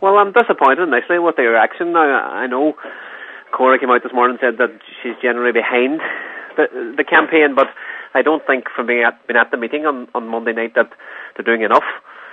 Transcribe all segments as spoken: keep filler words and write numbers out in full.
Well, I'm disappointed initially with the reaction. Now, I know Cora came out this morning and said that she's generally behind the, the campaign, but I don't think from being at, being at the meeting on, on Monday night that they're doing enough.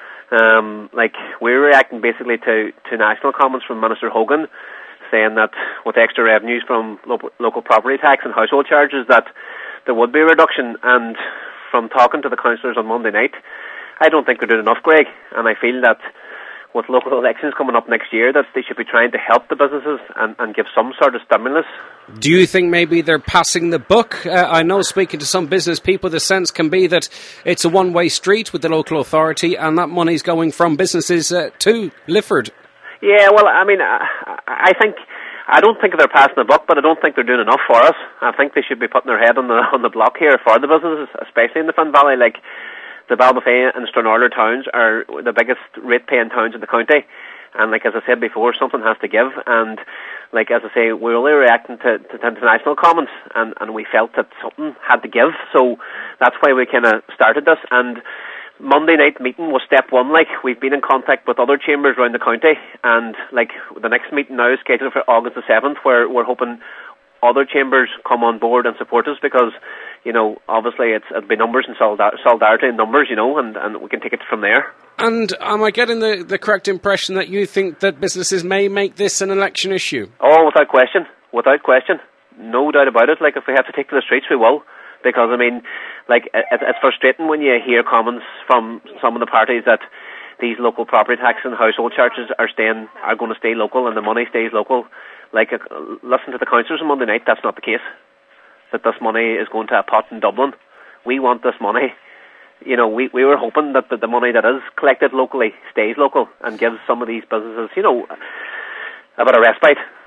Um, like, we're reacting basically to, to national comments from Minister Hogan saying that with extra revenues from lo- local property tax and household charges that there would be a reduction, and from talking to the councillors on Monday night, I don't think they're doing enough, Greg, and I feel that with local elections coming up next year that they should be trying to help the businesses and, and give some sort of stimulus. Do you think maybe they're passing the buck? Uh, I know, speaking to some business people, the sense can be that it's a one-way street with the local authority and that money's going from businesses uh, to Lifford. Yeah, well, I mean, I, I think, I don't think they're passing the buck, but I don't think they're doing enough for us. I think they should be putting their head on the on the block here for the businesses, especially in the Finn Valley. Like, the Ballybofey and Stranraer towns are the biggest rate-paying towns in the county. And like, as I said before, something has to give. And like, as I say, we're only reacting to, to international comments, and, and we felt that something had to give. So that's why we kind of started this. And Monday night meeting was step one. Like, we've been in contact with other chambers around the county, and like, the next meeting now is scheduled for August the seventh, where we're hoping other chambers come on board and support us, because, you know, obviously it's, it'll be numbers and solidar- solidarity in numbers, you know, and, and we can take it from there. And am I getting the, the correct impression that you think that businesses may make this an election issue? Oh, without question. Without question. No doubt about it. Like, if we have to take to the streets, we will. Because, I mean, like, it, it's frustrating when you hear comments from some of the parties that these local property tax and household charges are staying, are going to stay local, and the money stays local. Like, uh, listen to the councillors on Monday night, that's not the case. That this money is going to a pot in Dublin. We want this money. You know, we, we were hoping that the, the money that is collected locally stays local and gives some of these businesses, you know, a bit of respite.